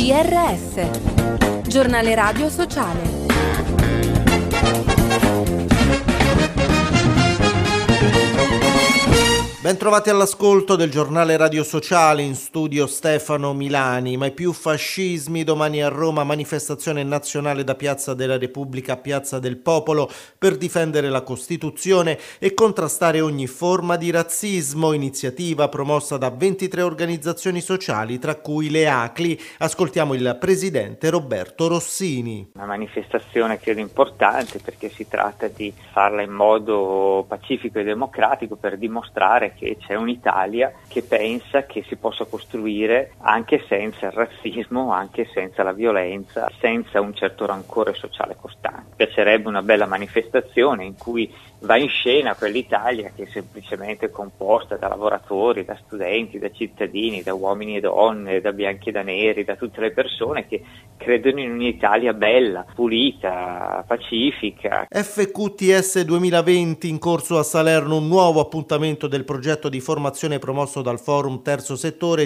GRS, Giornale Radio Sociale. Bentrovati all'ascolto del Giornale Radio Sociale, in studio Stefano Milani. Mai più fascismi, domani a Roma manifestazione nazionale da Piazza della Repubblica a Piazza del Popolo per difendere la Costituzione e contrastare ogni forma di razzismo, iniziativa promossa da 23 organizzazioni sociali, tra cui le ACLI. Ascoltiamo il presidente Roberto Rossini. Una manifestazione credo importante perché si tratta di farla in modo pacifico e democratico per dimostrare che c'è un'Italia che pensa che si possa costruire anche senza il razzismo, anche senza la violenza, senza un certo rancore sociale costante. Piacerebbe una bella manifestazione in cui va in scena quell'Italia che è semplicemente composta da lavoratori, da studenti, da cittadini, da uomini e donne, da bianchi e da neri, da tutte le persone che credono in un'Italia bella, pulita, pacifica. FQTS 2020, in corso a Salerno un nuovo appuntamento del progetto di formazione promosso dal Forum Terzo Settore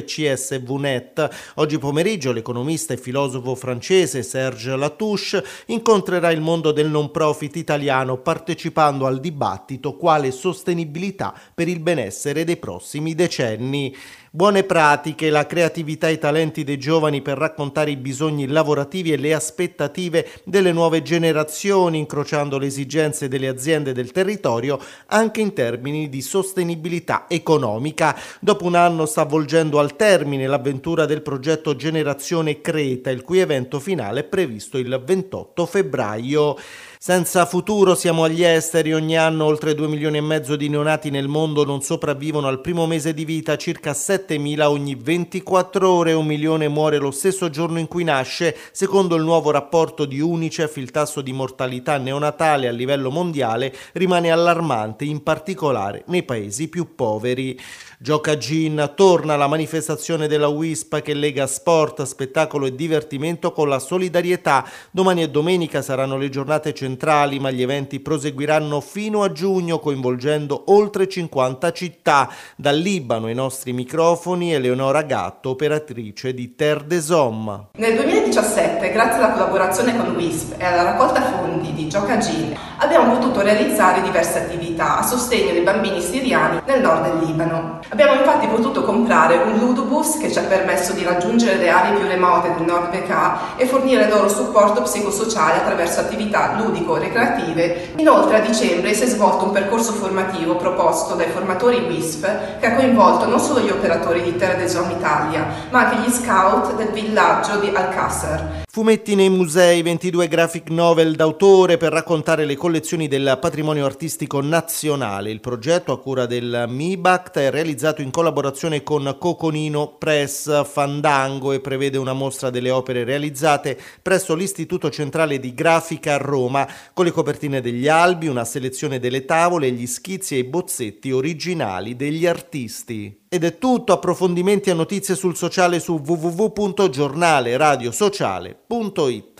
CSVNet. Oggi pomeriggio l'economista e filosofo francese Serge Latouche incontrerà il mondo del non profit italiano partecipando al dibattito quale sostenibilità per il benessere dei prossimi decenni. Buone pratiche, la creatività e i talenti dei giovani per raccontare i bisogni lavorativi e le aspettative delle nuove generazioni, incrociando le esigenze delle aziende del territorio anche in termini di sostenibilità economica. Dopo un anno sta avvolgendo al termine l'avventura del progetto Generazione Creta, il cui evento finale è previsto il 28 febbraio. Senza futuro, siamo agli esteri. Ogni anno oltre 2,5 milioni di neonati nel mondo non sopravvivono al primo mese di vita, circa 7.000 ogni 24 ore. 1 milione muore lo stesso giorno in cui nasce. Secondo il nuovo rapporto di UNICEF, il tasso di mortalità neonatale a livello mondiale rimane allarmante, in particolare nei paesi più poveri. Gioca Gin, torna la manifestazione della WISP che lega sport, spettacolo e divertimento con la solidarietà. Domani e domenica saranno le giornate centrali, ma gli eventi proseguiranno fino a giugno, coinvolgendo oltre 50 città. Dal Libano ai nostri microfoni Eleonora Gatto, operatrice di Terre des Hommes. Nel 2017, grazie alla collaborazione con WISP e alla raccolta fondi di Gioca Gin, abbiamo potuto realizzare diverse attività a sostegno dei bambini siriani nel nord del Libano. Abbiamo infatti potuto comprare un ludobus che ci ha permesso di raggiungere le aree più remote del nord BK e fornire loro supporto psicosociale attraverso attività ludico-recreative. Inoltre a dicembre si è svolto un percorso formativo proposto dai formatori WISP che ha coinvolto non solo gli operatori di Terre des Hommes Italia, ma anche gli scout del villaggio di Alcácer. Fumetti nei musei, 22 graphic novel d'autore per raccontare le collezioni del patrimonio artistico nazionale. Il progetto, a cura del MIBACT, è realizzato in collaborazione con Coconino Press Fandango e prevede una mostra delle opere realizzate presso l'Istituto Centrale di Grafica a Roma, con le copertine degli albi, una selezione delle tavole e gli schizzi e i bozzetti originali degli artisti. Ed è tutto. Approfondimenti e notizie sul sociale su www.giornaleradiosociale.it.